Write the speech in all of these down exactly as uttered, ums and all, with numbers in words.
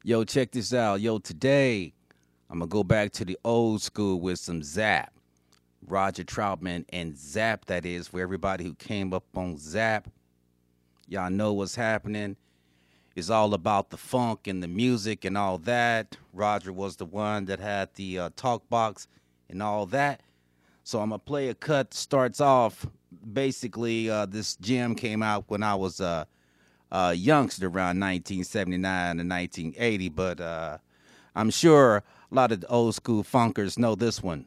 Yo, check this out. Yo, today I'm gonna go back to the old school with some Zap. Roger Troutman and Zap, that is, for everybody who came up on Zap. Y'all know what's happening. It's all about the funk and the music and all that. Roger was the one that had the uh, talk box and all that. So I'm gonna play a cut. Starts off basically. Uh, this jam came out when I was a uh, uh, youngster, around nineteen seventy-nine to nineteen eighty. But uh, I'm sure a lot of the old school funkers know this one.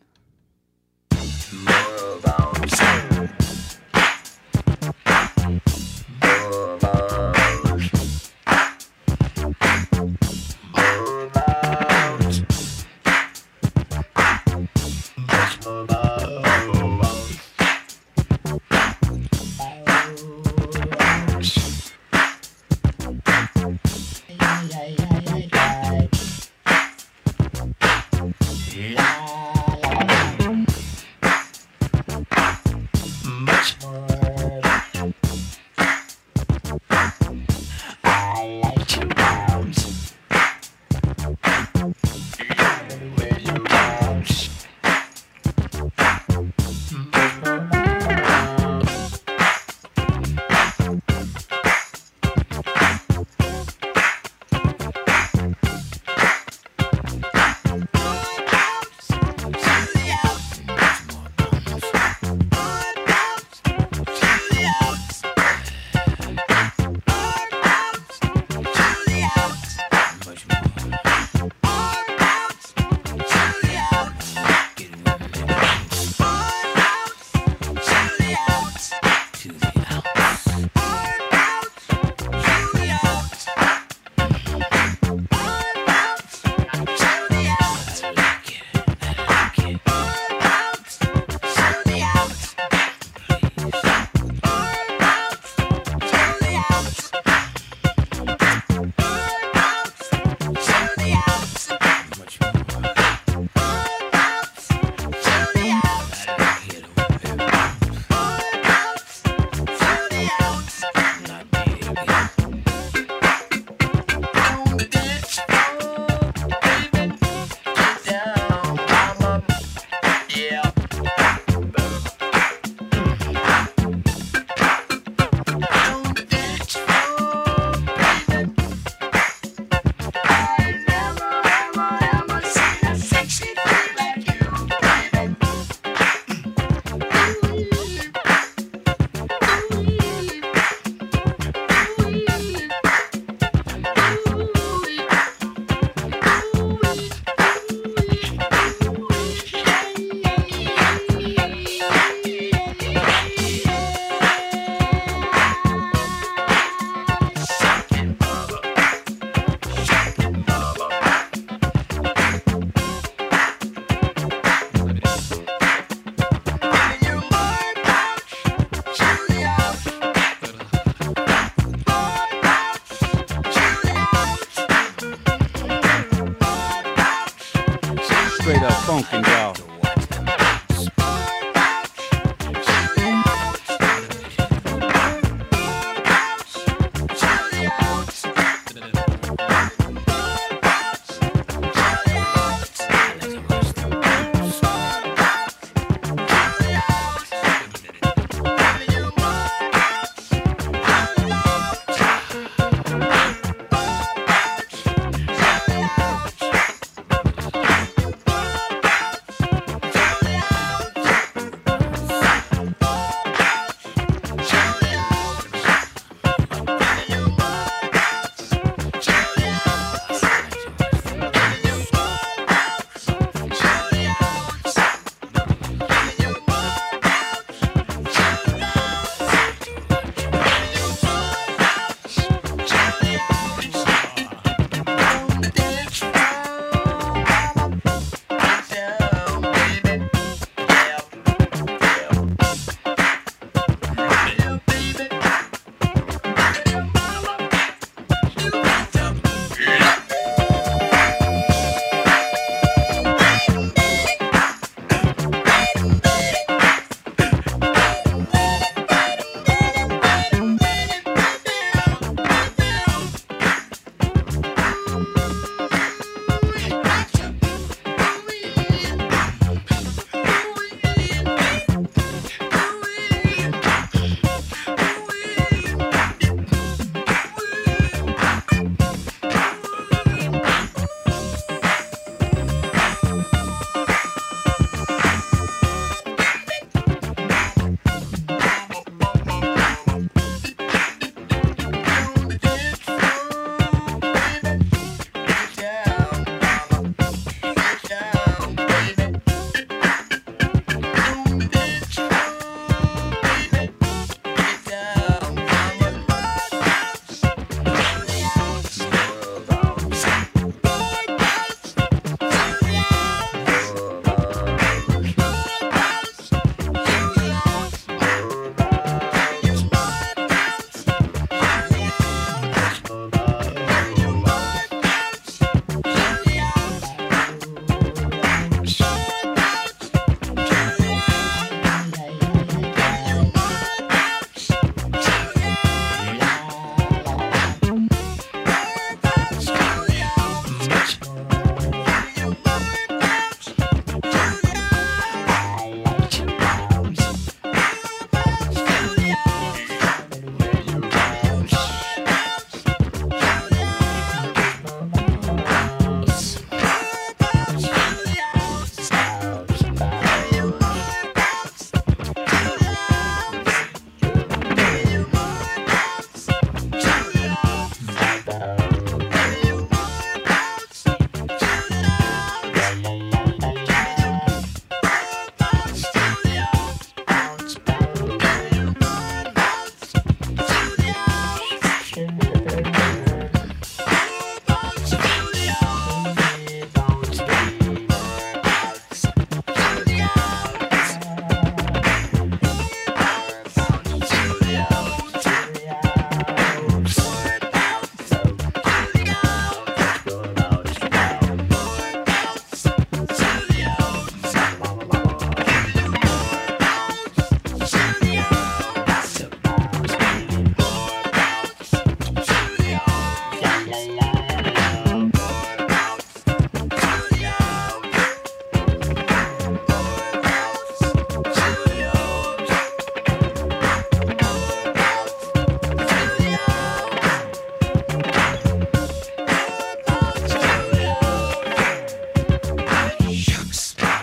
Straight up funkin', y'all.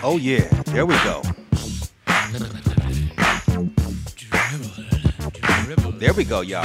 Oh yeah, there we go. There we go, y'all.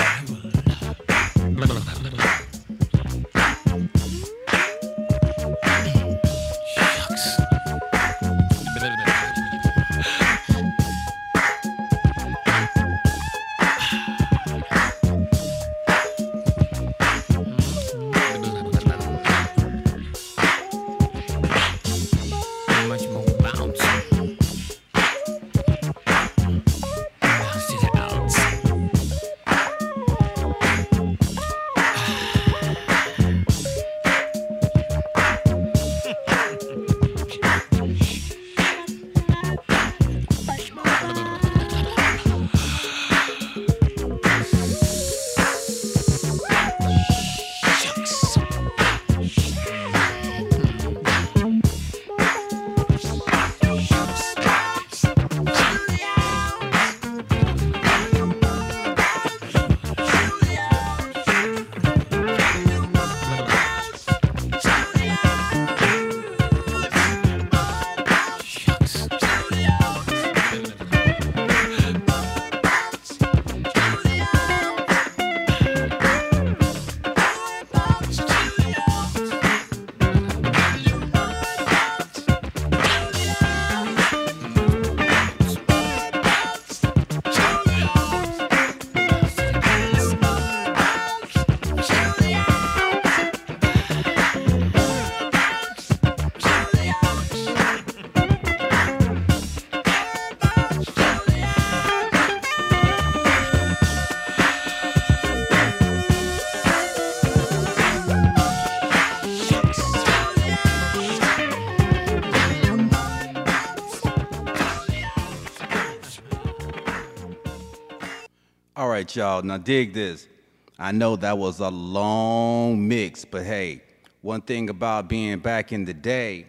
All right, y'all. Now dig this. I know that was a long mix, but hey, one thing about being back in the day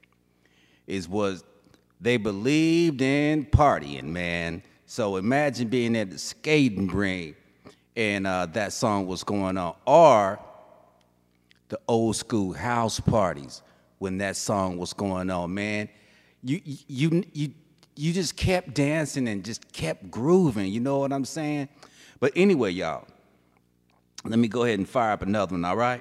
is was they believed in partying, man. So imagine being at the skating rink and uh, that song was going on, or the old school house parties when that song was going on, man. You you you you just kept dancing and just kept grooving. You know what I'm saying? But anyway, y'all, let me go ahead and fire up another one. All right.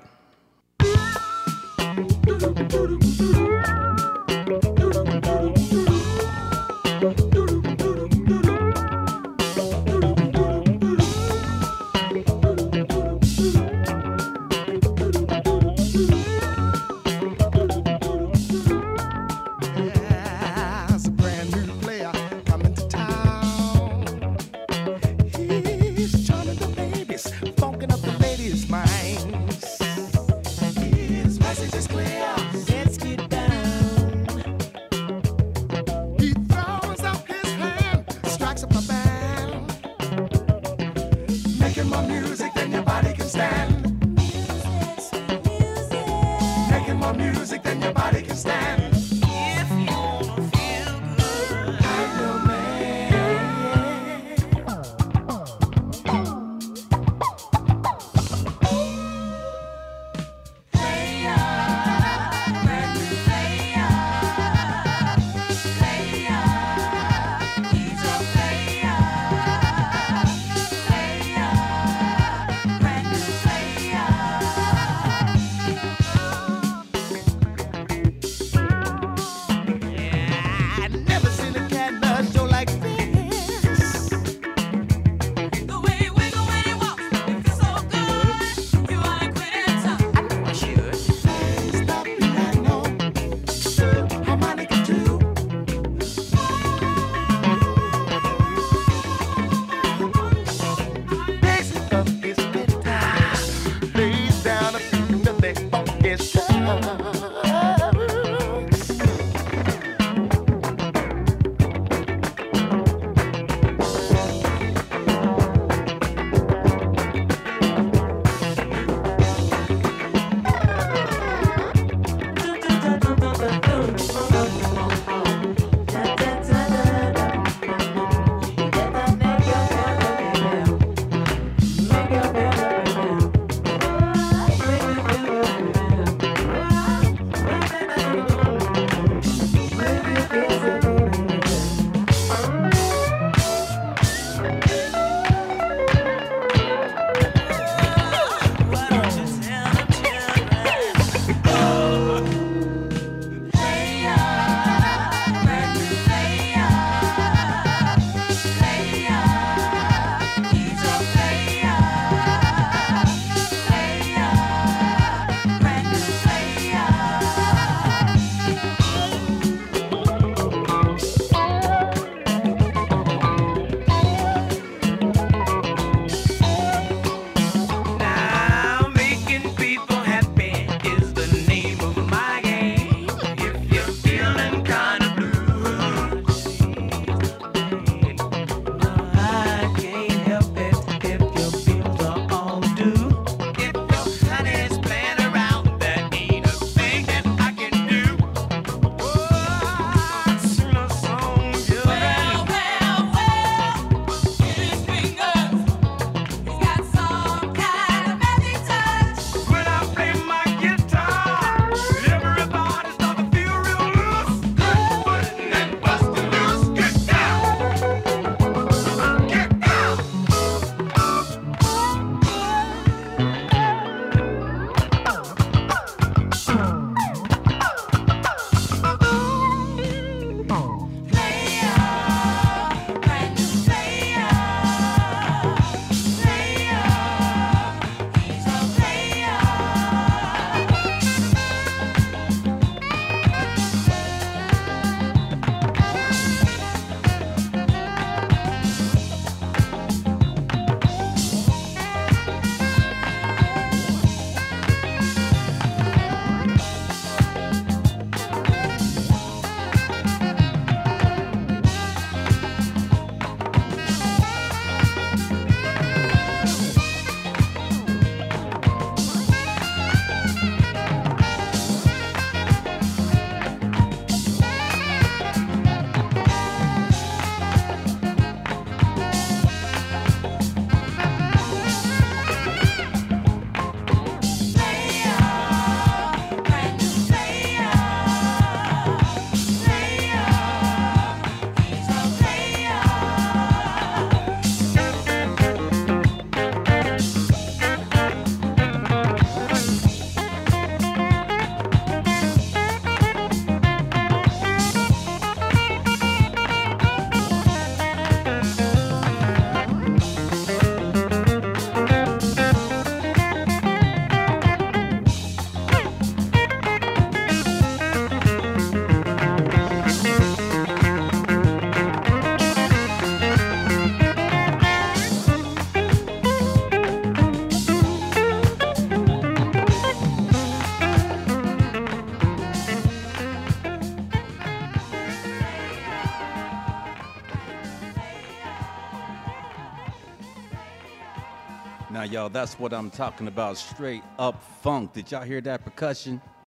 Now, y'all, that's what I'm talking about. Straight up funk. Did y'all hear that percussion?